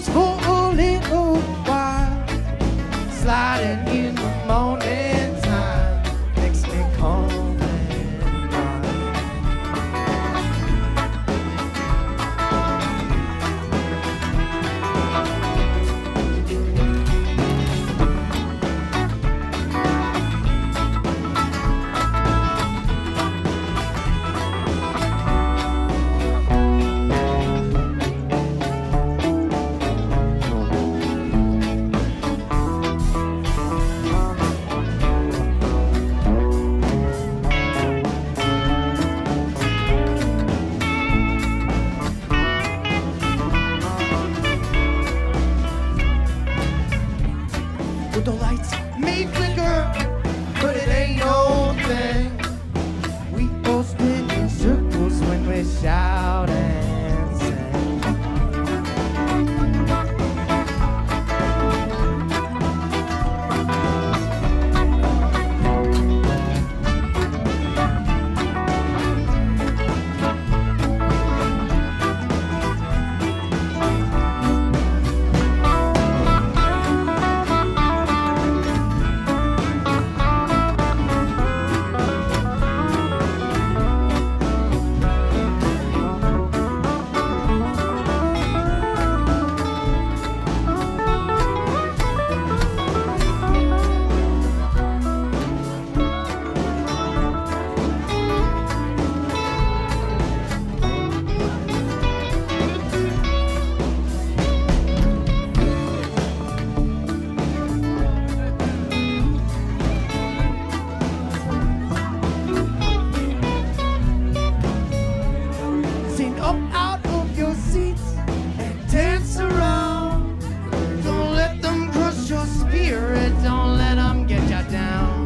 close for a little while. Sliding in the morning time makes me calm and wild. The lights may flicker, but it ain't no thing. We all spin in circles when we shout and sing. Up out of your seats and dance around. Don't let them crush your spirit, don't let them get you down.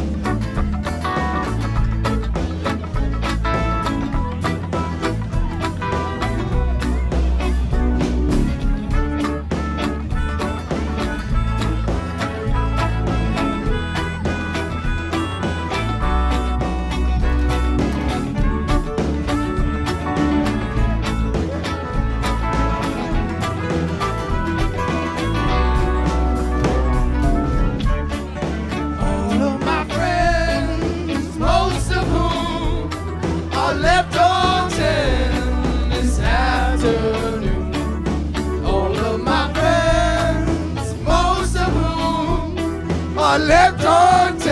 Left on 10 this afternoon. All of my friends, most of whom are left on 10.